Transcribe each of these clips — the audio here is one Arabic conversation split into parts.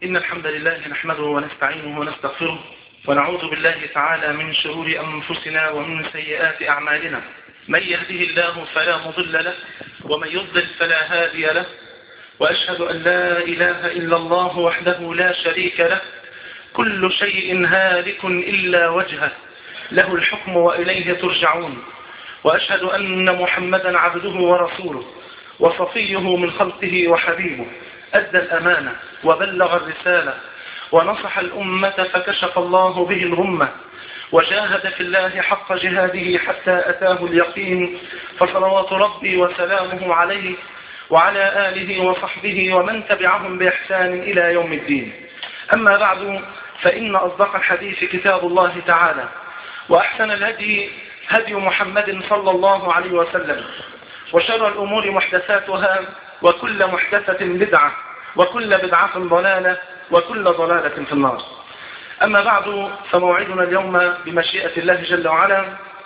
إن الحمد لله نحمده ونستعينه ونستغفره ونعوذ بالله تعالى من شرور أنفسنا ومن سيئات أعمالنا. من يهده الله فلا مضل له ومن يضلل فلا هادي له، وأشهد أن لا إله إلا الله وحده لا شريك له، كل شيء هالك إلا وجهه، له الحكم وإليه ترجعون. وأشهد أن محمدا عبده ورسوله وصفيه من خلقه وحبيبه، أدى الأمانة وبلغ الرسالة ونصح الأمة فكشف الله به الغمة، وجاهد في الله حق جهاده حتى أتاه اليقين، فصلوات ربي وسلامه عليه وعلى آله وصحبه ومن تبعهم بإحسان إلى يوم الدين. أما بعد، فإن أصدق الحديث كتاب الله تعالى، وأحسن الهدي هدي محمد صلى الله عليه وسلم، وشر الأمور محدثاتها، وكل محدثة بدعة، وكل بدعة ضلالة، وكل ضلالة في النار. أما بعد، فموعدنا اليوم بمشيئة الله جل وعلا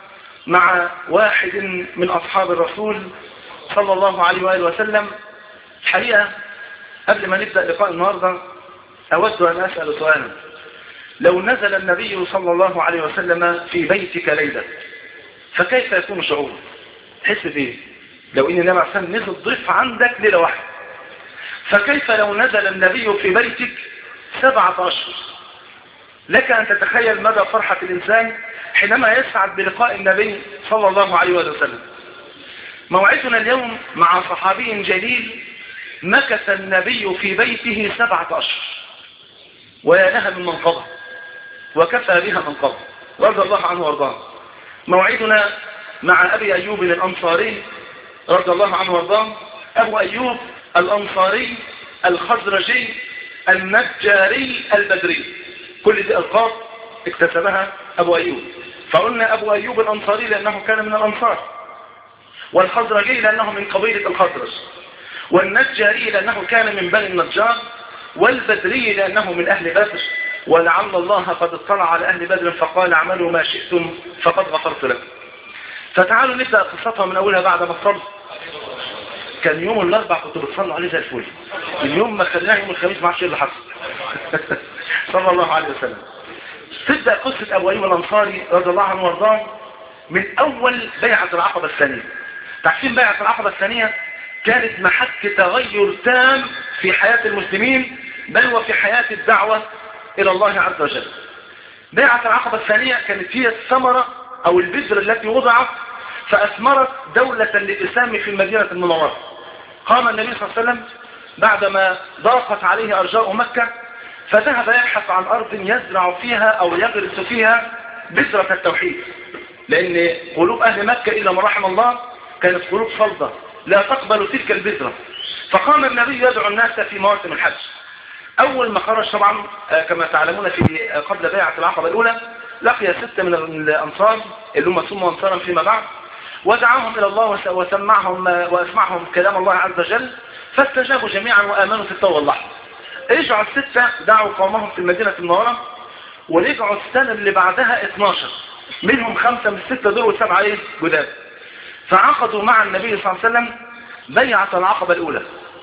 مع واحد من أصحاب الرسول صلى الله عليه وآله وسلم. حقيقة قبل ما نبدأ لقاء النهاردة أود أن أسأل سؤالا: لو نزل النبي صلى الله عليه وسلم في بيتك ليلة، فكيف يكون شعورك؟ تحس فيه لو إن النبي عليه نزل ضيف عندك ليلة واحدة؟ فكيف لو نزل النبي في بيتك 7 أشهر؟ لك أن تتخيل مدى فرحة الإنسان حينما يسعد بلقاء النبي صلى الله عليه وسلم. موعدنا اليوم مع صحابي جليل مكث النبي في بيته 7 أشهر، ويا لها من منقبة، وكفى بها منقبة، رضي الله عنه وارضاه. موعدنا مع أبي أيوب الأنصاري رضي الله عنه وارضاه. أبو أيوب الأنصاري الخزرجي النجاري البدري، كل دي ألقاب اكتسبها أبو أيوب. فقلنا أبو أيوب الأنصاري لأنه كان من الأنصار، والخزرجي لأنه من قبيلة الخزرج، والنجاري لأنه كان من بني النجار، والبدري لأنه من أهل بدر، ولعل الله قد اطلع على أهل بدر فقال اعملوا ما شئتم فقد غفرت لكم. فتعالوا نبدأ قصتها من أولها بعد ما صلوا. كان يوم الأربع كنت بتصلوا عليه زي الفل، اليوم ما خليناه يوم الخميس ما عرفش ايه اللي حصل. صلى الله عليه وسلم. تبدأ قصة أبو أيوب الأنصاري رضي الله عنه وارضاه من أول بيعة العقبة الثانية. تعرفين بيعة العقبة الثانية كانت محك تغير تام في حياة المسلمين، بل وفي حياة الدعوة إلى الله عز وجل. بيعة العقبة الثانية كانت هي الثمرة أو البذرة التي وضعت فأثمرت دولة الإسلام في المدينة المنورة. قام النبي صلى الله عليه وسلم بعدما ضاقت عليه أرجاء مكة، فذهب يبحث عن أرض يزرع فيها أو يغرس فيها بذرة التوحيد، لأن قلوب أهل مكة إلا من رحم الله كانت قلوب صلبة لا تقبل تلك البذرة. فقام النبي يدعو الناس في مواسم الحج. أول ما خرج طبعا كما تعلمون في قبل بيعة العقبة الأولى لقي 6 من الأنصار اللي هم سموا أنصارا فيما بعد، ودعاهم إلى الله وسمعهم وأسمعهم كلام الله عز وجل، فاستجابوا جميعا وآمنوا في التو واللحظة. رجعوا 6 دعوا قومهم في المدينة المنورة، ورجعوا السنة اللي بعدها 12 منهم 5 من 6 دول و7 جداد. فعقدوا مع النبي صلى الله عليه وسلم بيعة العقبة الأولى.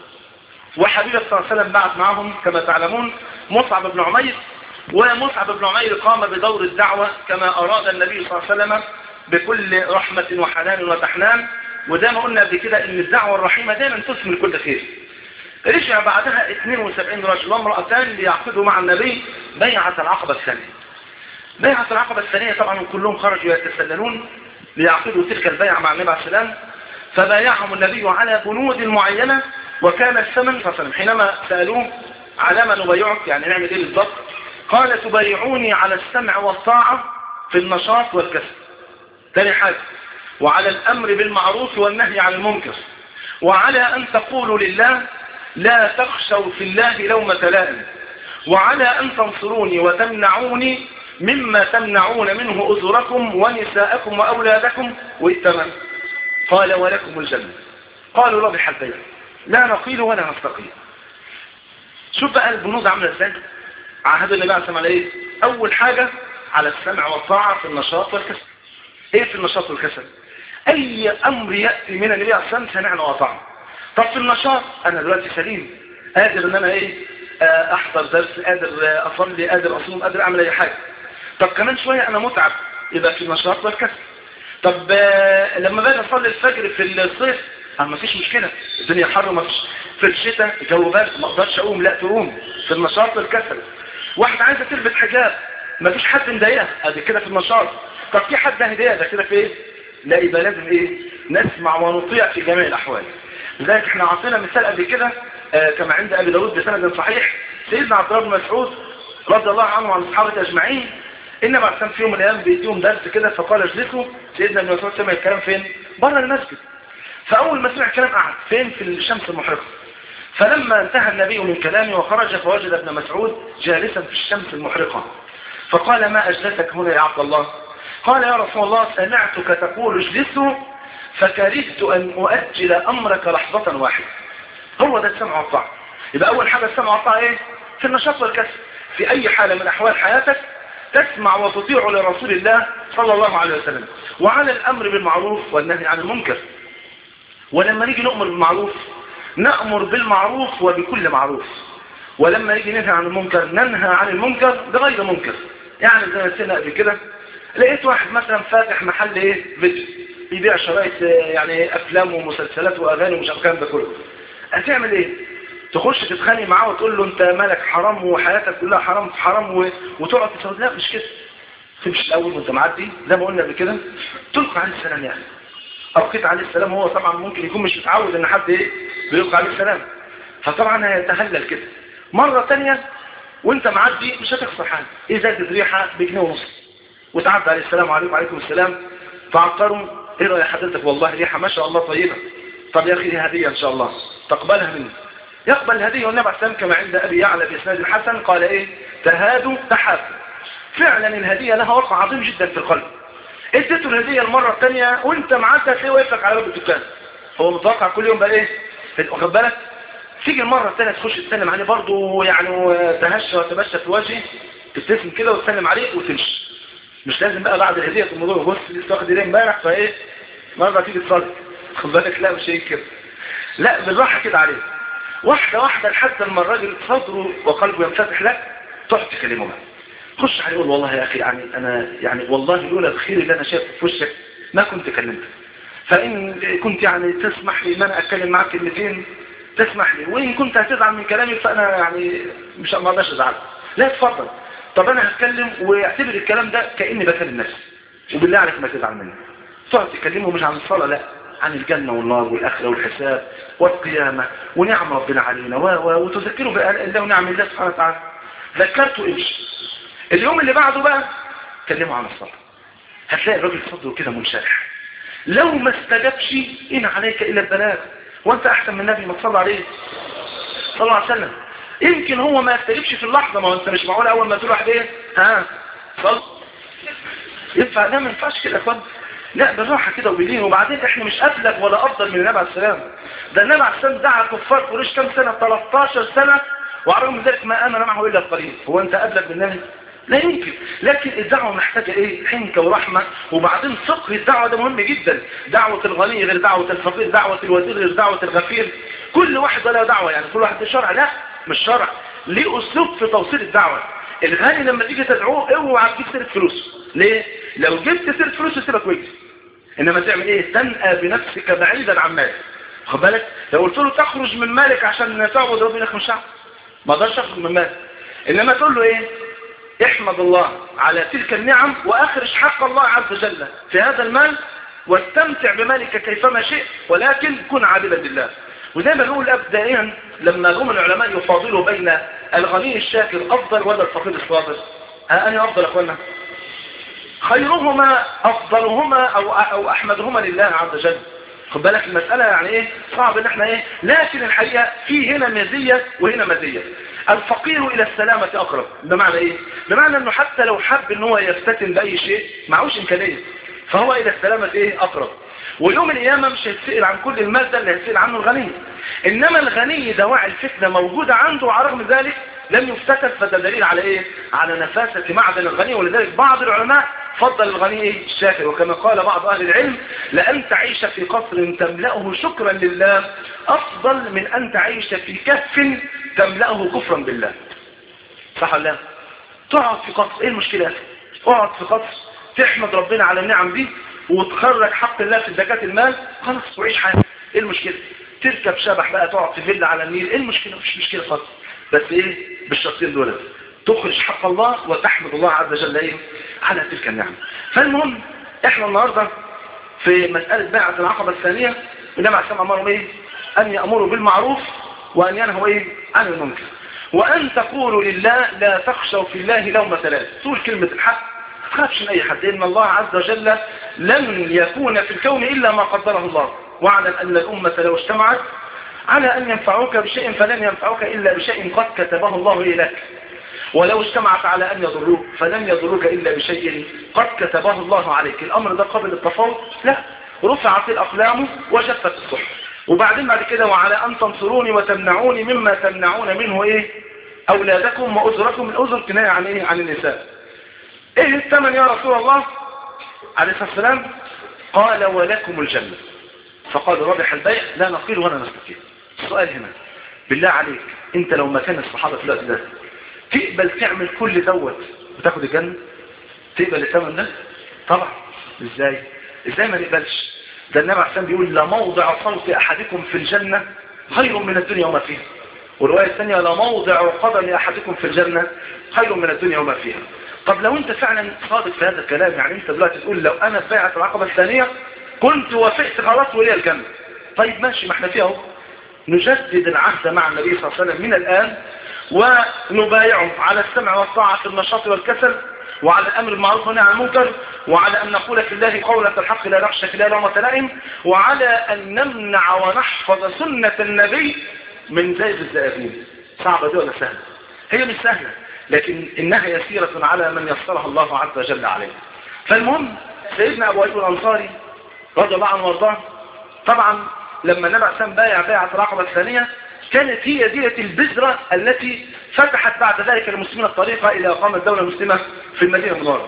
وحبيبه صلى الله عليه وسلم بعث معهم كما تعلمون مصعب بن عمير، ومصعب بن عمير قام بدور الدعوة كما أراد النبي صلى الله عليه وسلم بكل رحمة وحنان وتحنان. وزي ما قلنا قبل كده ان الدعوة الرحيمة دائما تثمر كل خير. رجع بعدها 72 رجل وامرأتان ليعقدوا مع النبي بيعة العقبة الثانية. بيعة العقبة الثانية طبعا كلهم خرجوا يتسللون ليعقدوا تلك البيعة مع النبي عليه السلام، فبايعهم النبي على بنود معينة. وكان الثمن فصلا حينما سألوه على ما نبايعك، يعني نعمل ايه بالضبط؟ قال تبايعوني على السمع والطاعة في النشاط والكسل. ثاني حاجة وعلى الأمر بالمعروف والنهي عن المنكر، وعلى أن تقولوا لله لا تخشوا في الله لومة لائم، وعلى أن تنصروني وتمنعوني مما تمنعون منه أزركم ونساءكم وأولادكم. والثمن قال ولكم الجنة. قالوا ربح البيع لا نقيل ولا نستقيل. شوف بقى البنود عامله ازاي. عهد النبي عليه الصلاه والسلام اول حاجه على السمع والطاعه في النشاط والكسل. ايه في النشاط والكسل؟ اي امر ياتي من النبي عليه الصلاه والسلام سمعنا وطاعنا. طب في النشاط انا دلوقتي سليم قادر ان انا احضر درس، قادر اصلي، قادر اصوم، قادر اعمل اي حاجه. طب كمان شويه انا متعب، يبقى في النشاط والكسل. طب لما باجي اصلي الفجر في الصيف ما فيش مشكله، الدنيا حر، ما فيش. في الشتاء الجو برد ما اقدرش اقوم، لا تقوم، في النشاط والكسل. واحده عايزه تلبس حجاب ما فيش حد مضايقها، ادي كده في النشاط. طب في حد هدايا، ده كده في ايه؟ لا، يبقى لازم ايه؟ نسمع ونطيع في جميع الاحوال. لذلك احنا عطينا مثال قبل كده كما عند ابي داود بسند صحيح، سيدنا عبد الله بن مسعود رضي الله عنه وعن الصحابه اجمعين، انما كان في يوم من الايام بيديهم درس كده، فقال اجلسوا. سيدنا ابن مسعود سمع الكلام فين؟ بره المسجد. فاول ما سمع الكلام قعد فين؟ في الشمس المحرقه. فلما انتهى النبي من كلامه وخرج فوجد ابن مسعود جالسا في الشمس المحرقه، فقال ما اجلسك هنا يا عبد الله؟ قال يا رسول الله سمعتك تقول اجلسوا فكرهت ان اؤجل امرك لحظه واحده. هو ده السمع والطاعه. يبقى اول حاجه السمع والطاعه ايه؟ في النشاط والكسل. في اي حاله من احوال حياتك تسمع وتطيع لرسول الله صلى الله عليه وسلم، وعلى الامر بالمعروف والنهي عن المنكر. ولما نيجي نؤمر بالمعروف نأمر بالمعروف وبكل معروف، ولما نيجي ننهى عن المنكر ننهى عن المنكر بغير منكر. يعني زي ما سنة قبل كده لقيت واحد مثلا فاتح محل ايه؟ فيديو، يبيع شرايط يعني افلام ومسلسلات واغاني ومش الكلام ده كله. هتعمل ايه؟ تخش تتخانق معاه وتقول له انت مالك حرام وحياتك كلها حرام في حرام وتقعد تسود؟ لا مش كده. تمشي الاول وانت معدي زي ما قلنا قبل كده تلقى عليه السلام، يعني ألقيت عليه السلام. هو طبعا ممكن يكون مش متعود ان حد ايه بيلقى عليه السلام، فطبعا هيتهلل كده. مرة تانية وانت معدي مش هتخسر حاجة، ازازة ريحة بجنيه ونص وتعدي عليه السلام عليكم وعليكم السلام، فعطروا ايه رأي حضرتك؟ والله ريحة ما شاء الله طيبة. طب يا اخي دي هدية ان شاء الله تقبلها مني. يقبل الهدية. والنبي عليه السلام كما عند ابي يعلى باسناد الحسن قال ايه؟ تهادوا تحابوا. فعلا الهدية لها وقع عظيم جدا في القلب. اديته الهدية المرة الثانية وانت معدي هتلاقيه واقف لك على باب الدكان، هو متوقع كل يوم بقى ايه؟ واخد بالك؟ تيجي المرة الثانية تخش تسلم عليه برضه يعني وتهشى وتبشى في وجهه، تبتسم كده وتسلم عليه وتمشي. مش لازم بقى بعد الهدية في الموضوع بص لسه واخد هدية امبارح فايه مرة تيجي تصلي، خد بالك؟ لا مش هيك كده، لا بالراحة كده عليه، واحدة واحدة لحد ما الراجل صدره وقلبه ينفتح لك، تقعد تكلمه بقى. خش عليه يقول والله يا اخي يعني انا يعني والله لولا الخير اللي انا شايفه في وشك ما كنت كلمتك، فان كنت يعني تسمح لي ان انا اتكلم معاك كلمتين تسمح لي، وان كنت هتزعل من كلامي فانا يعني مش ما اقدرش ازعل. لا اتفضل، طب انا هتكلم واعتبر الكلام ده كاني بكلم نفسي، وبالله عليك ما تزعل مني. تقعد تكلمه مش عن الصلاه، لا عن الجنه والنار والاخره والحساب والقيامه ونعم ربنا علينا وتذكره بالله ونعم الله سبحانه وتعالى. ذكرته امشي. اليوم اللي بعده بقى كلمه عن الصلاه، هتلاقي الراجل صدره كده منشرح. لو ما استجابش ان عليك الا البلاغ، وانت احسن من النبي ما تصلى عليه صلى الله عليه وسلم. يمكن هو ما يستجيبش في اللحظه، ما هو انت مش معقول اول ما تقول واحد ايه ها صل ينفع؟ لا ما ينفعش كده يا اخوان، لا بالراحه كده وباللين. وبعدين احنا مش ابلغ ولا افضل من النبي عليه السلام، ده النبي عليه السلام دعا كفار قريش كام سنه؟ 13 سنه، وعلى رغم ذلك ما امن معه الا القليل. هو انت ابلغ من النبي؟ لا يمكن. لكن الدعوه محتاجه ايه؟ حنكه ورحمه. وبعدين فقه الدعوه ده مهم جدا. دعوه الغني غير دعوه الفقير، دعوه الوزير غير دعوه الغفير. كل واحد له دعوه، يعني كل واحد له شرع. لا مش شرع، ليه اسلوب في توصيل الدعوه. الغني لما تيجي تدعوه اوعى تجيب سيره فلوسه. ليه؟ لو جبت سيره فلوسه سيبك وجه. انما تعمل ايه؟ تنأى بنفسك بعيدا عن مالك. خد بالك؟ لو قلت له تخرج من مالك عشان تعبد ربنا مش هعمل، ما اقدرش اخرج من مالك. انما تقول له ايه؟ احمد الله على تلك النعم واخرج حق الله عز وجل في هذا المال، واستمتع بمالك كيفما شئت، ولكن كن عابدا لله. وزي ما نقول دائما لما هم العلماء يفاضلوا بين الغني الشاكر افضل ولا الفقير الصابر، انا افضل اخوانا؟ خيرهما افضلهما او احمدهما لله عز وجل. خد بالك المسألة يعني ايه صعب ان احنا ايه، لكن الحقيقة في هنا مزية وهنا مزية. الفقير الى السلامة اقرب. بمعنى ايه؟ بمعنى انه حتى لو حب ان هو يفتتن باي شيء معهوش امكانية، فهو الى السلامة ايه اقرب. ويوم القيامة مش هيتسئل عن كل المال ده اللي هيتسئل عنه الغني. انما الغني دواعي الفتنة موجودة عنده، وعلى رغم ذلك لم يفتتن. فده دليل على ايه؟ على نفاسة معدن الغني. ولذلك بعض العلماء فضل الغني الشاكر. وكما قال بعض أهل العلم لأن تعيش في قصر تملأه شكرا لله أفضل من أن تعيش في كف تملأه كفرا بالله. صح ولا لا؟ تقعد في قصر، ايه المشكلة؟ اقعد في قصر تحمد ربنا على النعم دي وتخرج حق الله في زكاة المال، خلاص وعيش حياتك. ايه المشكلة؟ تركب شبح بقى تقعد في فيلا على النيل، ايه المشكلة؟ مفيش مشكلة خالص. بس ايه بالشرطين دول، تخرج حق الله وتحمد الله عز وجل ايه على تلك النعم. فالمهم احنا النهاردة في مسألة بيعة العقبة الثانية، النبي عليه الصلاة والسلام امرهم ايه؟ ان يأمروا بالمعروف وان ينهوا ايه عن المنكر، وان تقولوا لله لا تخشوا في الله لومة لائم. تقول كلمة الحق، ما تخافش من اي حد، ان الله عز وجل لن يكون في الكون الا ما قدره الله. واعلم ان الامة لو اجتمعت على ان ينفعوك بشيء فلن ينفعوك الا بشيء قد كتبه الله لك، ولو اجتمعت على ان يضروك فلن يضروك الا بشيء قد كتبه الله عليك. الامر ده قبل التفاوض؟ لا، رفعت الاقلام وجفت الصحف. وبعدين بعد كده وعلى ان تنصروني وتمنعوني مما تمنعون منه ايه اولادكم وازركم. الازر كنايه عن ايه؟ عن النساء. ايه الثمن يا رسول الله عليه الصلاه والسلام؟ قال ولكم الجنه. فقال رابح البيع لا نقيل ولا نستقيل. السؤال هنا بالله عليك، انت لو مكان الصحابه في الوقت ده تقبل تعمل كل دوت وتاخد الجنه؟ تقبل الثمن ده؟ طبعا. ازاي ما نقبلش؟ ده النبي عليه الصلاه والسلام بيقول لموضع صوت احدكم في الجنه خير من الدنيا وما فيها. والروايه الثانيه لموضع قدم احدكم في الجنه خير من الدنيا وما فيها. طب لو انت فعلا صادق في هذا الكلام، يعني انت دلوقتي تقول لو انا في بيعه العقبه الثانيه كنت وافقت خلاص ولي الجنه. طيب ماشي، ما احنا فيها اهو. نجدد العهد مع النبي صلى الله عليه وسلم من الان ونبايعه على السمع والطاعه في النشاط والكسل، وعلى الامر بالمعروف والنهي عن المنكر، وعلى ان نقول في الله قولة الحق لا نخشى في الله لومة لائم، وعلى ان نمنع ونحفظ سنة النبي من زيغ الزائغين. صعبة دي ولا سهلة؟ هي مش سهلة، لكن انها يسيرة على من يسرها الله عز وجل عليه. فالمهم سيدنا ابو ايوب الانصاري رضي الله عنه وارضاه، طبعا لما النبي عليه الصلاه والسلام بايع بيعة العقبة الثانية كانت هي دية البذرة التي فتحت بعد ذلك المسلمين الطريقة الى اقامة الدولة المسلمة في المدينة المنورة.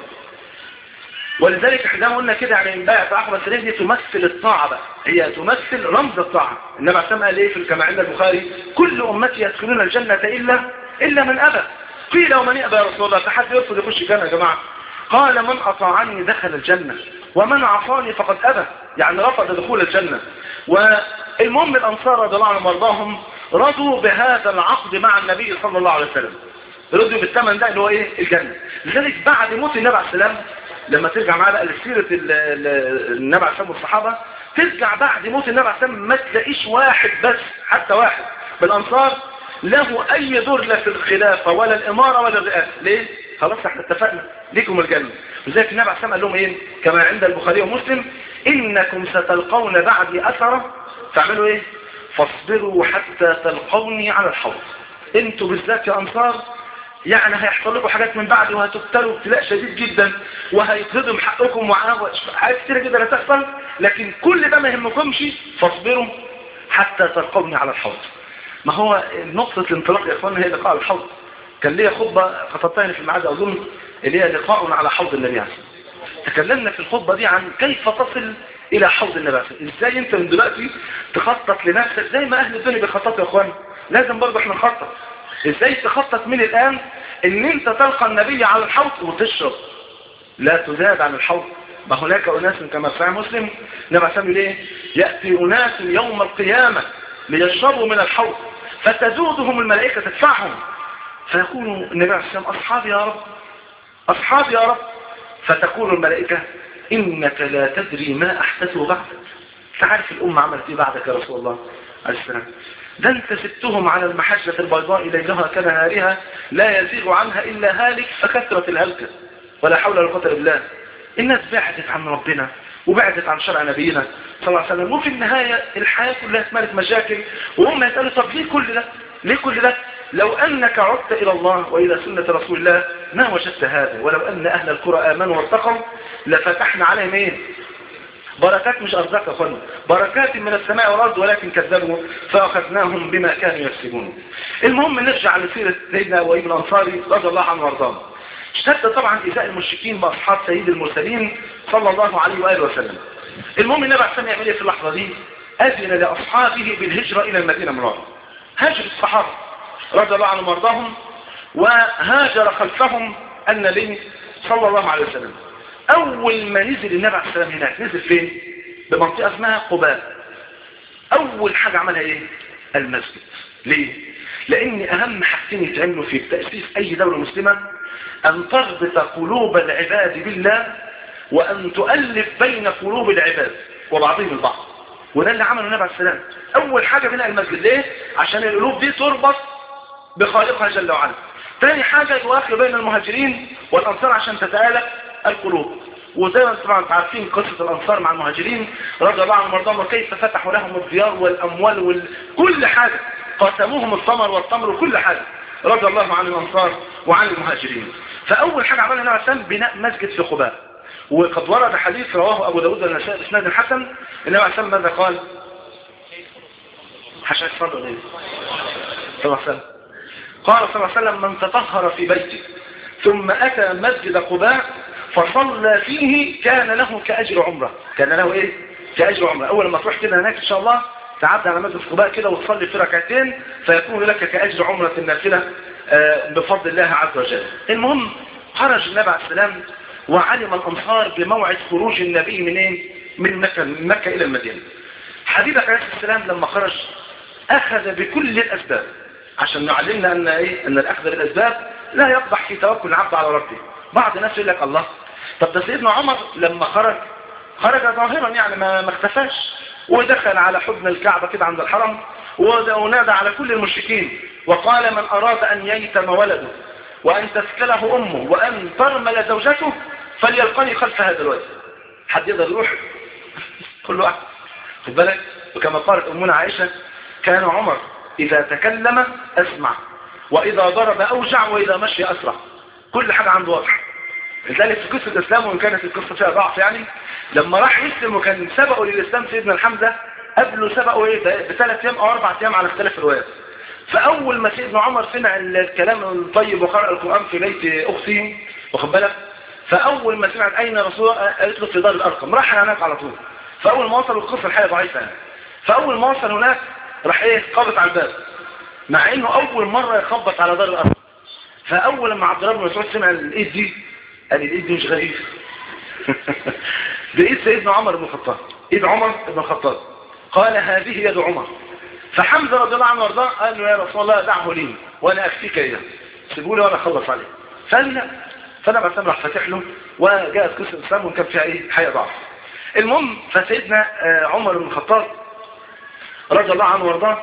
ولذلك احنا قلنا كده يعني بيعة العقبة الثانية دي تمثل الطاعة بقى، هي تمثل رمز الطاعة. النبي عليه الصلاه والسلام قال ايه كما عند البخاري؟ كل امتي يدخلون الجنة الا من ابى. قيل ومن يأبى يا رسول الله؟ فحد يرفض يخش الجنة يا جماعة؟ قال من اطاعني دخل الجنة ومن عصاني فقد ابى، يعني رفض دخول الجنة. والمهم الانصار رضي الله عنهم وارضاهم رضوا بهذا العقد مع النبي صلى الله عليه وسلم، رضوا بالثمن ده اللي هو ايه؟ الجنة. لذلك بعد موت النبي عليه السلام، لما ترجع معاه بقى لسيرة النبي عليه السلام والصحابة، ترجع بعد موت النبي عليه السلام ما تلاقيش واحد بس، حتى واحد بالانصار له اي دور لا في الخلافة ولا الامارة ولا الرئاسة. ليه؟ خلاص احنا اتفقنا ليكم الجنة. وذلك النبي عليه السلام قال لهم ايه كما عند البخاري ومسلم؟ انكم ستلقون بعدي اثرة فاعملوا ايه؟ فاصبروا حتى تلقوني على الحوض. انتوا بالذات يا انصار يعني هيحصل لكم حاجات من بعد وهتبتلوا ابتلاء شديد جدا وهيتهضم حقكم وحاجات كتير جدا هتحصل، لكن كل ده ما يهمكمش، فاصبروا حتى تلقوني على الحوض. ما هو نقطة الانطلاق يا اخوانا هي لقاء على الحوض. كان ليا خطبة خطبتها في الميعاد اظن اللي هي لقاء على حوض النبي عليه الصلاة والسلام. تكلمنا في الخطبة دي عن كيف تصل الى حوض النبي عليه الصلاة والسلام. ازاي انت من دلوقتي تخطط لنفسك زي ما اهل الدنيا بيخططوا يا اخوانا، لازم برضه احنا نخطط. ازاي تخطط من الان ان انت تلقى النبي على الحوض وتشرب، لا تزاد عن الحوض. ما هناك اناس كما في مسلم النبي عليه ليه ياتي اناس يوم القيامه ليشربوا من الحوض فتزودهم الملائكه تدفعهم، فيقول النبي عليه الصلاه والسلام اصحابي يا رب اصحابي يا رب، فتقول الملائكه انك لا تدري ما احدثوا بعدك. تعرف الامه عملت ايه بعدك يا رسول الله عليه السلام؟ ده انت سبتهم على المحجة البيضاء ليلها كنهارها لا يزيغ عنها إلا هالك فكثرة الهلكة ولا حول ولا قوة إلا بالله. الناس بعدت عن ربنا وبعدت عن شرع نبينا صلى الله عليه وسلم، وفي النهاية الحياة كلها اتملت مشاكل، وهم يسألوا طب ليه كل ده؟ ليه كل ده؟ لو أنك عدت إلى الله وإلى سنة رسول الله ما وجدت هذا. ولو أن أهل القرى آمنوا واتقوا لفتحنا عليهم ايه؟ بركات مش أرزاق يا أخوانا، بركات من السماء والأرض، ولكن كذبوا فأخذناهم بما كانوا يكسبون. المهم نرجع لسيرة سيدنا أبو أيوب الأنصاري رضي الله عنه وارضاه. اشتد طبعا إيذاء المشركين بأصحاب سيد المرسلين صلى الله عليه وآله وسلم. المهم النبي عليه الصلاة والسلام يعمل ايه في اللحظة دي؟ أذن لأصحابه بالهجرة إلى المدينة المنورة. هاجر الصحابة رضي الله عنهم وارضاهم، وهاجر خلفهم النبي صلى الله عليه وسلم. أول ما نزل النبي عليه الصلاة والسلام هناك نزل فين؟ بمنطقة اسمها قباء. أول حاجة عملها ايه؟ المسجد. ليه؟ لأن أهم حاجتين يتعملوا في تأسيس أي دولة مسلمة أن تربط قلوب العباد بالله، وأن تؤلف بين قلوب العباد وبعضهم البعض. وده اللي عمله النبي عليه السلام. أول حاجة بناء المسجد. ليه؟ عشان القلوب دي تربط بخالقها جل وعلا. ثاني حاجة يوافق بين المهاجرين والأنصار عشان تتآلف القلوب. وزي ما طبعا عارفين قصة الأنصار مع المهاجرين رضي الله عنهم وارضاهم، وكيف فتحوا لهم الديار والأموال وكل حاجة، قسموهم الثمر والتمر وكل حاجة رضي الله عن الأنصار وعن المهاجرين. فأول حاجة عملها النبي عليه السلام بناء مسجد في قباء. وقد ورد حديث رواه أبو داود والنسائي بإسناد حسن، النبي عليه السلام ماذا قال؟ حشا يصلوا عليه صلى الله عليه وسلم. قال صلى الله عليه وسلم: من تطهر في بيته ثم أتى مسجد قباء فصلى فيه كان له كأجر عمره. كان له ايه؟ كأجر عمره. اول ما تروح كده هناك ان شاء الله تعدي على مسجد قباء كده وتصلي في ركعتين فيكون لك كأجر عمرة النافلة بفضل الله عز وجل. المهم خرج النبي عليه السلام، وعلم الأنصار بموعد خروج النبي من ايه؟ من مكة إلى المدينة. حبيبك عليه السلام لما خرج أخذ بكل الأسباب عشان نعلمنا أن ايه؟ أن الأخذ بالأسباب لا يقبح في توكل العبد على ربه. بعض الناس يقول لك الله، طب ده سيدنا عمر لما خرج ظاهرا يعني ما اختفاش، ودخل على حضن الكعبة كده عند الحرم ونادى على كل المشركين وقال: من أراد أن ييتم ولده وأن تسكله أمه وأن ترمل زوجته فليلقني خلف هذا الوادي. حد يقدر يروح؟ كل واحد خد بالك. وكما قالت أمنا عائشة: كان عمر إذا تكلم أسمع، وإذا ضرب أوجع، وإذا مشي أسرع. كل حاجة عنده واضح. لذلك في قصة الإسلام، وإن كانت القصة فيها ضعف يعني، لما راح يسلم وكان سبقه للإسلام سيدنا الحمزة، قبله سبقه ايه ب3 أيام أو 4 أيام على اختلاف الروايات. فأول ما سيدنا عمر سمع الكلام الطيب وقرأ القرآن في بيت أخته واخد بالك، فأول ما سمعت أين رسول الله قالت له في دار الأرقم، راح هناك على طول. فأول ما وصل القصة الحقيقة ضعيفة يعني. فأول ما وصل هناك راح ايه خبط على الباب، مع إنه أول مرة يخبط على دار الأرقم. فأول لما عبد الله بن مسعود سمع الإيد دي قال: الإيد دي مش غريب بإيد سيدنا عمر بن الخطاب، إيد عمر بن الخطاب. قال: هذه يد عمر. فحمزة رضي الله عنه وارضاه قال له: يا رسول الله دعه لي وأنا أكفيك إياه، سيبوا لي وأنا أخلص عليه. فقال لا. فأنا بسام راح فاتح له، وجاءت قصة الإسلام وكان فيها إيه حياة ضعف. المهم فسيدنا عمر بن الخطاب رضي الله عنه وارضاه،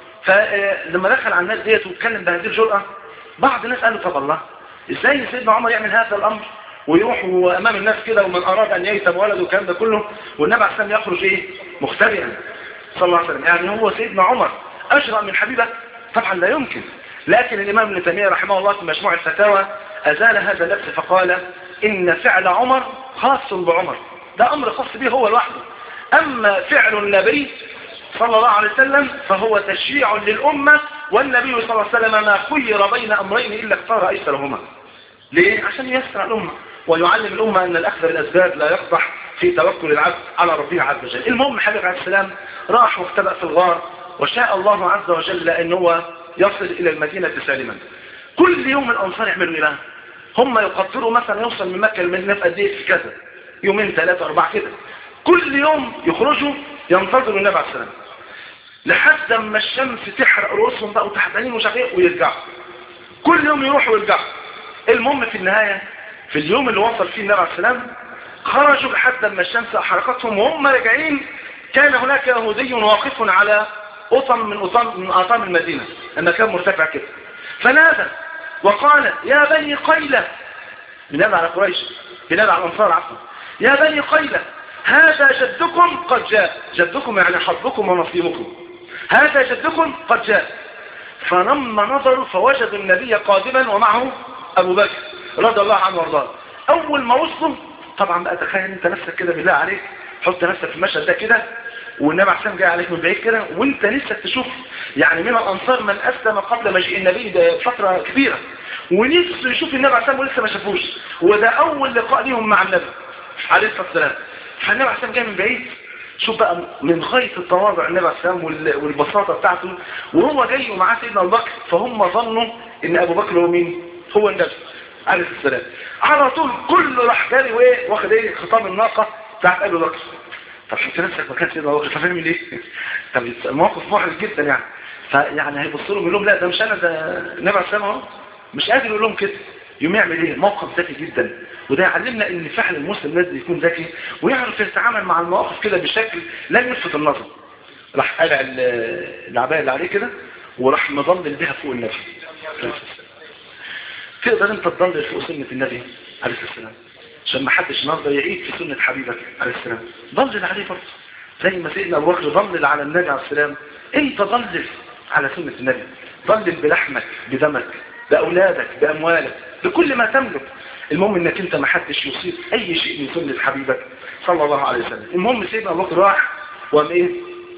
فلما دخل على الناس ديت واتكلم بهذه الجرأة، بعض الناس قالوا: طب الله، ازاي سيدنا عمر يعمل هذا الامر ويروح امام الناس كده، ومن اراد ان ييتم ولده والكلام ده كله، والنبي عليه السلام يخرج ايه مختبئا صلى الله عليه وسلم؟ يعني هو سيدنا عمر اشرع من حبيبه؟ طبعا لا يمكن. لكن الامام ابن تيميه رحمه الله في مجموع الفتاوى ازال هذا اللبس فقال: ان فعل عمر خاص بعمر، ده امر خاص به هو لوحده. اما فعل النبي صلى الله عليه وسلم فهو تشريع للامه، والنبي صلى الله عليه وسلم ما خير بين امرين الا اختار ايسرهما. ليه؟ عشان يسرع الامه ويعلم الامه ان الاخذ بالاسباب لا يقبح في توكل العبد على ربه عز وجل. المهم حبيب عليه السلام راح واختبأ في الغار، وشاء الله عز وجل ان هو يصل الى المدينه سالما. كل يوم الانصار يعملوا ايه؟ هم يقدروا مثلا يوصل من مكه للمدينه في قد ايه؟ في كذا يومين 3 4 كده. كل يوم يخرجوا ينتظروا النبي عليه السلام لحد ما الشمس تحرق رؤوسهم بقى وتحتانين ومش عارف ايه ويرجعوا. كل يوم يروحوا ويرجعوا. المهم في النهايه في اليوم اللي وصل فيه النبي عليه السلام خرجوا لحد ما الشمس احرقتهم، وهم راجعين كان هناك يهودي واقف على قطم من اقطام المدينه، المكان مرتفع كده، فنادى وقال: يا بني قيلة، بنادى على قريش، بنادى على الانصار عفوا: يا بني قيلة، هذا جدكم قد جاء. جدكم يعني حظكم ونصيبكم، هذا جدكم قد جاء. فلما نظروا فوجدوا النبي قادما ومعه ابو بكر رضي الله عنه وارضاه. اول ما وصلوا طبعا بقى تخيل انت نفسك كده بالله عليك، حط نفسك في المشهد ده كده، والنبي عليه السلام جاي عليك من بعيد كده، وانت نفسك تشوف يعني من الانصار من اسلم قبل مجيء النبي ده فتره كبيره، ونفسه يشوف النبي عليه السلام ولسه ما شافوش، وده اول لقاء ليهم مع النبي عليه الصلاه والسلام. فالنبي عليه السلام جاي من بعيد، شوف بقى من غايه التواضع النبي عليه السلام والبساطه بتاعته، وهو جاي ومعاه سيدنا ابو بكر، فهم ظنوا ان ابو بكر هو مين؟ هو النبي عليه السلام. على طول كله راح جاري وايه واخد ايه خطام الناقه بتاعت ابو بكر. طب شفت نفسك مكان سيدنا ابو بكر، فاهم ليه؟ طب الموقف محرج جدا يعني. فيعني هيبص لهم يقول لهم لا ده مش انا، ده النبي عليه السلام اهو. مش قادر يقول لهم كده، يوم يعمل ايه؟ موقف ذكي جدا، وده يعلمنا ان فعلا المسلم لازم يكون ذكي ويعرف يتعامل مع المواقف كده بشكل لا يلفت النظر. راح قلع العبايه اللي عليه كده وراح مضلل بيها فوق النبي. تقدر انت تضلل فوق سنه النبي عليه السلام عشان ما حدش النهارده يعيد في سنه حبيبك عليه السلام؟ ضلل عليه برضه زي ما سيدنا ابو بكر ضلل على النبي عليه السلام. انت ضلل على سنه النبي، ضلل بلحمك بدمك باولادك باموالك بكل ما تملك. المهم انك انت ما حدش يصيب اي شيء من سنه حبيبك صلى الله عليه وسلم. المهم سيدنا ابو بكر راح وقام ايه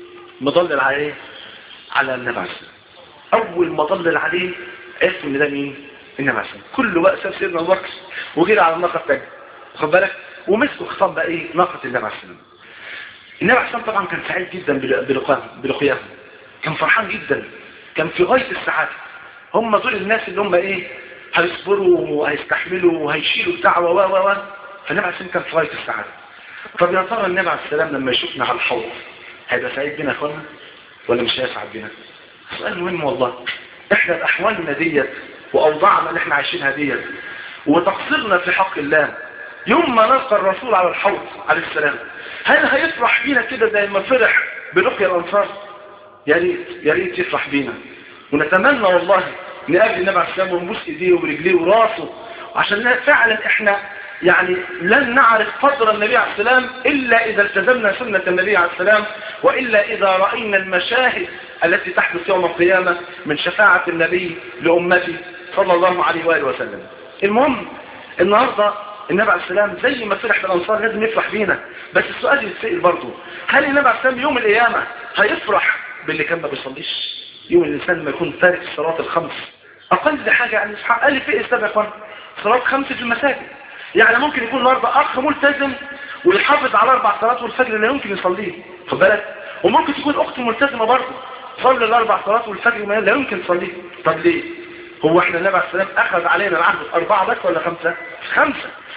مضلل على ايه؟ على النبي عليه السلام. اول ما ضلل عليه عرفوا ان ده مين؟ النبي عليه السلام. كله بقى ساب سيدنا ابو بكر وجري على الناقه الثانيه، خد بالك، ومسكوا خطام بقى ايه ناقه النبي عليه السلام. النبي عليه السلام طبعا كان سعيد جدا بلقياهم، كان فرحان جدا، كان في غايه السعاده. هم دول الناس اللي هم ايه هيصبروا وهيستحملوا وهيشيلوا الدعوه و فالنبي عليه السلام كان في غايه السعاده. طب يا ترى النبي عليه السلام لما يشوفنا على الحوض هيبقى سعيد بينا يا اخوانا ولا مش هيسعد بينا؟ سؤال مهم والله. احنا باحوالنا ديت واوضاعنا اللي احنا عايشينها ديت وتقصيرنا في حق الله، يوم ما نلقى الرسول على الحوض عليه السلام هل هيفرح بينا كده زي ما فرح بلقيا الانصار؟ يا ريت يا ريت يفرح بينا، ونتمنى والله نقابل النبي عليه السلام ونبوس ايديه ورجليه وراسه، عشان فعلا احنا يعني لن نعرف قدر النبي عليه السلام الا اذا التزمنا سنه النبي عليه السلام، والا اذا راينا المشاهد التي تحدث يوم القيامه من شفاعه النبي لامته صلى الله عليه واله وسلم. المهم النهارده النبي عليه السلام زي ما فرح بالانصار لازم يفرح بينا، بس السؤال يتسأل برضه، هل النبي عليه السلام يوم القيامه هيفرح باللي كان ما بيصليش؟ يوم الانسان ما يكون تارك الصلاه الخمس اقل حاجه يعني قال لي في ايه السبب يا اخوان؟ صلاه خمس في المساجد. يعني ممكن يكون النهارده اخ ملتزم ويحافظ على 4 صلوات والفجر لا يمكن يصليه، خد بالك، وممكن تكون اخت ملتزمه برضه صلي ال4 صلوات والفجر لا يمكن تصليه. طب ليه؟ هو احنا النبي عليه السلام اخذ علينا العهد 4 بس ولا 5؟ 5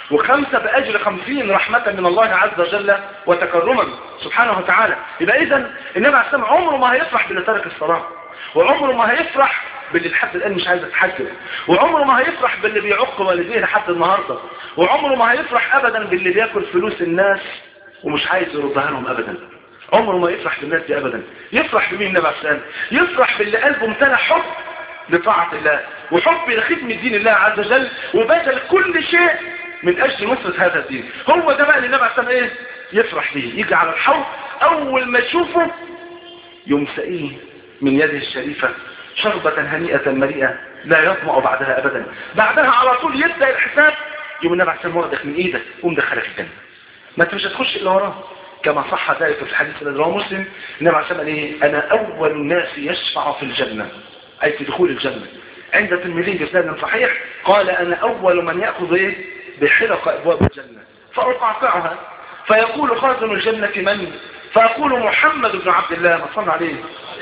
و5 بأجر 50 رحمة من الله عز وجل وتكرما سبحانه وتعالى. يبقى إذن النبي عليه السلام عمره ما هيفرح باللي ترك الصلاة، وعمره ما هيفرح باللي لحد الآن مش عايز يتحجب، وعمره ما هيفرح باللي بيعق والديه لحد النهاردة، وعمره ما هيفرح أبدا باللي بياكل فلوس الناس ومش عايز يردها لهم أبدا. عمره ما يفرح بالناس دي أبدا. يفرح بمين النبي عليه السلام؟ يفرح باللي قلبه امتلأ حب لطاعة الله وحب لخدمة دين الله عز وجل وبذل كل شيء من أجل نصرة هذا الدين. هو ده بقى اللي النبي عليه السلام ايه يفرح به. يجي على الحوض أول ما يشوفه يمسئيه من يده الشريفة شربة هنيئة مريئة لا يطمع بعدها أبدا. بعدها على طول يبدأ الحساب، يوم النبي عليه السلام واخدك من إيدك قوم دخلك الجنة، ما انت مش هتخش إلا وراه، كما صح ذلك في الحديث الذي رواه مسلم. النبي عليه السلام ايه أنا أول الناس يشفع في الجنة، أي في دخول الجنة. عند الترمذي بإسناد صحيح قال أنا أول من يأخذ إيه بحلق أبواب الجنة فأقعقعها فيقول خازن الجنة من؟ فيقول محمد بن عبد الله ما صلى عليه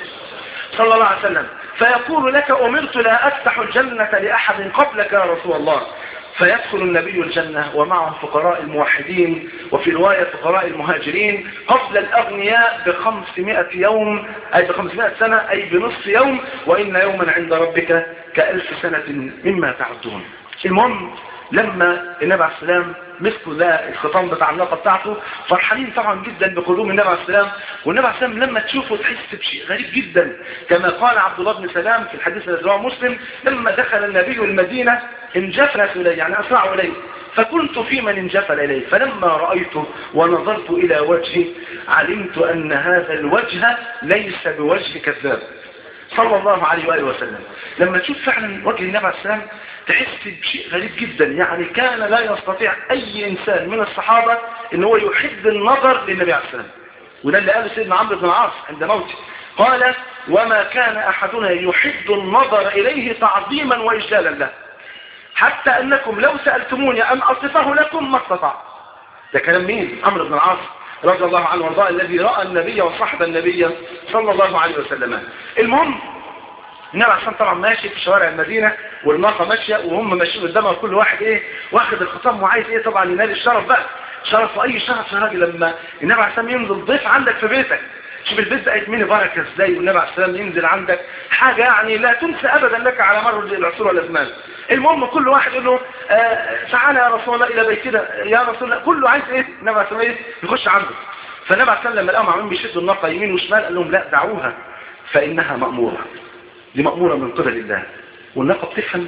صلى الله عليه وسلم، فيقول لك أمرت لا أفتح الجنة لأحد قبلك يا رسول الله. فيدخل النبي الجنة ومعه فقراء الموحدين وفي رواية فقراء المهاجرين قبل الأغنياء ب500 يوم أي ب500 سنة أي بنصف يوم، وإن يوما عند ربك ك1000 سنة مما تعدون. المهم لما النبي عليه السلام مسكوا ده الخطام بتاع الناقه بتاعته فرحانين طبعا جدا بقدوم النبي عليه السلام. والنبي عليه السلام لما تشوفه تحس بشيء غريب جدا، كما قال عبد الله بن سلام في الحديث الذي رواه مسلم لما دخل النبي المدينه انجفلت اليه يعني اسرعوا اليه، فكنت في من انجفل اليه، فلما رايته ونظرت الى وجهه علمت ان هذا الوجه ليس بوجه كذاب صلى الله عليه وآله وسلم. لما تشوف فعلا وجه النبي عليه السلام تحس بشيء غريب جدا، يعني كان لا يستطيع أي إنسان من الصحابة إن هو يحب النظر للنبي عليه السلام، وده اللي قاله سيدنا عمرو بن العاص عند موته، قال وما كان أحدنا يحد النظر إليه تعظيما وإجلالا له حتى أنكم لو سألتموني أن أصفه لكم ما استطعت. ده كلام مين؟ عمرو بن العاص رضي الله عنه وارضاه، الذي رأى النبي وصحب النبي صلى الله عليه وسلم. المهم النبي عشان طبعا ماشي في شوارع المدينة والناقة ماشية وهم ماشيين قدامها، كل واحد ايه واخد الخطام وعايز ايه طبعا ينال الشرف بقى، شرف واي شرف يا راجل لما النبي عليه السلام ينزل ضيف عندك في بيتك. شوف البيت بقت مني بركة ازاي، والنبي عليه السلام ينزل عندك حاجة يعني لا تنسى ابدا لك على مر العصور والازمان. المهم كل واحد يقول له تعالى يا رسول الله الى بيتنا يا رسول الله، كله عايز ايه النبي عليه السلام يخش عنده. فالنبي عليه السلام لما لقاهم عاملين بيشدوا الناقة يمين وشمال قال لهم لا دعوها فانها مأمورة، دي مأمورة من قبل الله، والناقة بتفهم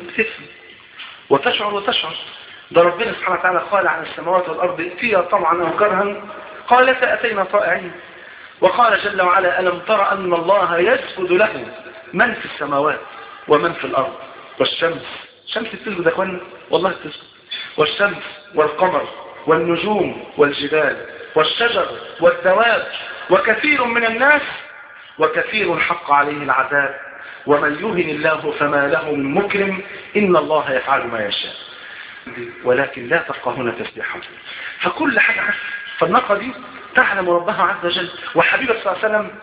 وتشعر وتشعر. ده ربنا سبحانه وتعالى قال عن السماوات والأرض ائتيا طمعا أو كرها قالتا أتينا طائعين. وقال جل وعلا ألم تر أن الله يسجد له من في السماوات ومن في الأرض والشمس، الشمس بتسجد يا اخوانا والله بتسجد، والشمس والقمر والنجوم والجبال والشجر والدواب وكثير من الناس وكثير حق عليه العذاب ومن يهن الله فما له من مكرم إن الله يفعل ما يشاء ولكن لا تفقهون تسبيحهم. فكل حاجة عارف. فالناقة دي تعلم ربها عز وجل. وحبيبه صلى الله عليه وسلم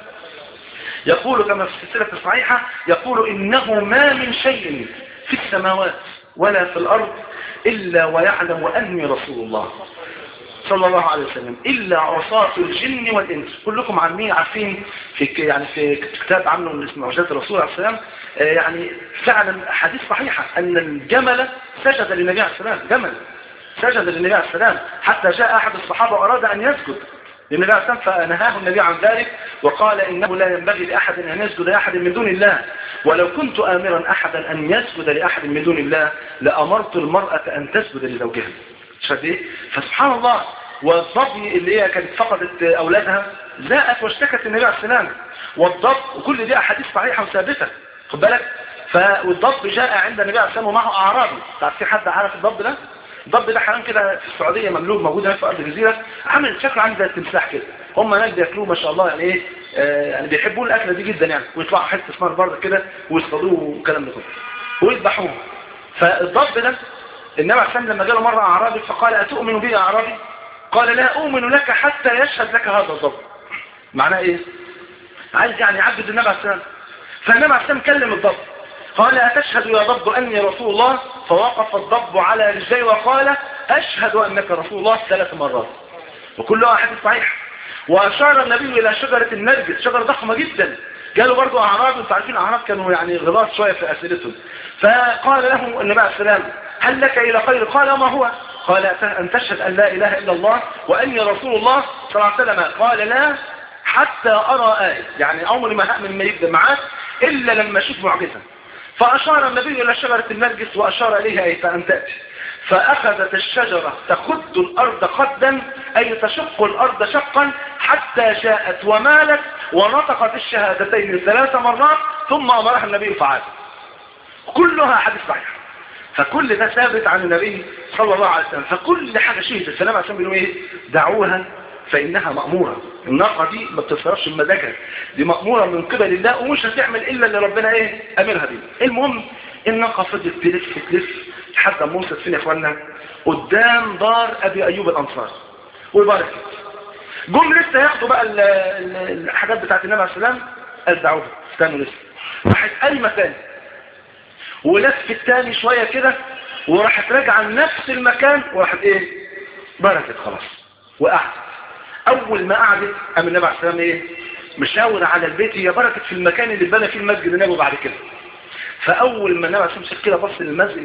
يقول كما في السلسلة الصحيحة يقول إنه ما من شيء في السماوات ولا في الأرض إلا ويعلم أني رسول الله صلى الله عليه وسلم إلا عصاة الجن والإنس. كلكم عارفين في كتاب عامله اسمه معجزات الرسول عليه السلام يعني فعلا حديث صحيحة أن الجمل سجد للنبي عليه السلام، جمل سجد للنبي عليه السلام حتى جاء أحد الصحابة وأراد أن يسجد للنبي عليه السلام فنهاه النبي عن ذلك وقال إنه لا ينبغي لأحد أن يسجد لأحد من دون الله ولو كنت آمرا أحدا أن يسجد لأحد من دون الله لأمرت المرأة أن تسجد لزوجها. فسبحان الله. والضبي اللي هي كانت فقدت أولادها جاءت واشتكت النبي عليه السلام، والضب وكل دي أحاديث صحيحة وثابتة خد بالك. والضب جاء عند النبي عليه السلام ومعه أعرابي. في حد عارف الضب ده؟ الضب ده حيوان كده في السعودية مملوك موجود هنا في أرض الجزيرة، عامل شكله عامل زي التمساح كده. هم هناك بياكلوه ما شاء الله يعني ايه يعني بيحبوا الأكلة دي جدا يعني، ويطلعوا حتة اسمها برضه كده ويصطادوه والكلام ده كله ويذبحوه. فالضب ده النبي عليه السلام لما جاله مرة أعرابي فقال أتؤمن بي يا أعرابي؟ قال لا أؤمن لك حتى يشهد لك هذا الضب. معناه ايه؟ عايز يعني يعبد النبي عليه السلام. فالنبي عليه السلام كلم الضب قال أتشهد يا ضب أني رسول الله؟ فوقف الضب على رجليه وقال أشهد أنك رسول الله 3 مرات وكلها حديث صحيح. وأشار النبي إلى شجرة النرجس، شجرة ضخمة جدا. قالوا برضو أعراب، انتوا عارفين أعراب كانوا يعني غلاظ شوية في أسئلتهم. فقال له النبي عليه السلام هل لك إلى خير؟ قال ما هو؟ قال أن تشهد أن لا إله إلا الله وأني رسول الله صلى الله عليه وسلم. قال لا حتى أرى آية، يعني عمري ما هأمن ما يبدأ معاك إلا لما أشوف معجزة. فأشار النبي إلى شجرة النرجس وأشار إليها أي فأن تأتي. فأخذت الشجرة تخد الأرض خدا أي تشق الأرض شقا حتى جاءت ومالت ونطقت الشهادتين 3 مرات ثم أمرها النبي فعال. كلها حديث صحيح. فكل ده ثابت عن النبي صلى الله عليه وسلم. فكل حاجة شهدت السلام عشان بيقولوا ايه؟ دعوها فإنها مأمورة. الناقة دي ما بتصرفش بمزاجها، دي مأمورة من قبل الله ومش هتعمل إلا اللي ربنا ايه أمرها بيه. المهم الناقة فضلت تلف لحد ما وصلت فين يا اخوانا؟ قدام دار أبي أيوب الأنصاري وبركت. جم لسه ياخدوا بقى الحاجات بتاعت النبي عليه السلام، قال دعوها استنوا لسه. راحت قايمة تاني ولفت تاني شوية كده وراحت راجعة لنفس المكان وراحت ايه بركت خلاص وقعدت. اول ما قعدت قام النبي عليه السلام ايه مشاور على البيت، هي بركت في المكان اللي اتبنى فيه المسجد النبوي بعد كده. فاول ما النبي عليه السلام شاف كده بص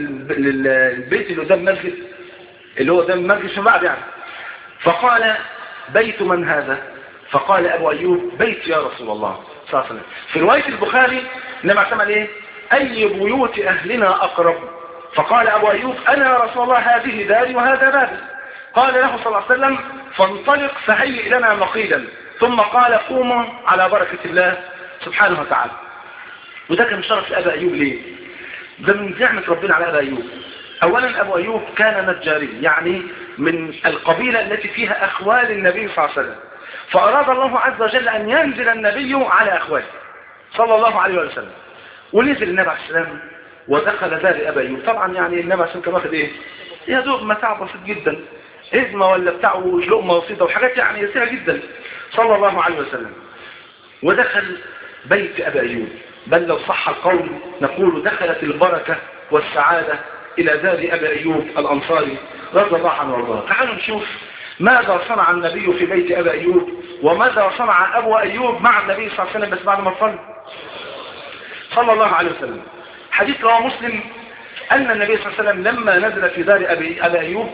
للبيت اللي قدام المسجد اللي هو قدام المسجد في بعد يعني، فقال بيت من هذا؟ فقال ابو ايوب بيت يا رسول الله صلى الله عليه وسلم. في رواية البخاري النبي عليه السلام ايه أي بيوت أهلنا أقرب؟ فقال أبو أيوب أنا يا رسول الله هذه داري وهذا بابي. قال له صلى الله عليه وسلم فانطلق فهيئ لنا مقيلا، ثم قال قوموا على بركة الله سبحانه وتعالى. وده كان شرف لأبا أيوب. ليه؟ ده من نعمة ربنا على أبا أيوب. أولا أبو أيوب كان نجاري، يعني من القبيلة التي فيها أخوال النبي صلى الله عليه وسلم، فأراد الله عز وجل أن ينزل النبي على أخواته صلى الله عليه وسلم. ونزل النبي عليه السلام ودخل دار أبي أيوب. طبعا يعني النبي عليه السلام كان واخد إيه؟ يا دوب متاع بسيط جدا، هزمة ولا بتاعه لقمة بسيطة وحاجات يعني يسيرة جدا صلى الله عليه وسلم. ودخل بيت أبي أيوب، بل لو صح القول نقول دخلت البركة والسعادة إلى دار أبي أيوب الأنصاري رضي الله عنه وارضاه. تعالوا نشوف ماذا صنع النبي في بيت أبي أيوب وماذا صنع أبو أيوب مع النبي صلى الله عليه وسلم بس بعد ما صلى الله عليه وسلم. حديث رواه مسلم أن النبي صلى الله عليه وسلم لما نزل في دار أبي أيوب،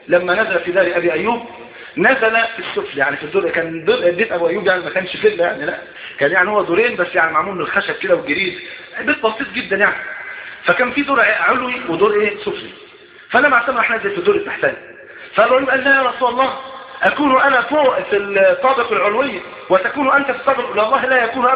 نزل في السفل، يعني في الدور، كان بيت أبو أيوب يعني ما كانش فيلا يعني، لا كان يعني هو دورين بس يعني معمول من الخشب كده والجريد، بيت بسيط جدا يعني. فكان في دور علوي ودور ايه سفلي. فانا مع سمع نزل في الدور التحتاني، فابو أيوب قال لا يا رسول الله، اكون انا فوق في الطابق العلوي وتكون انت في الطابق؟ والله لا يكون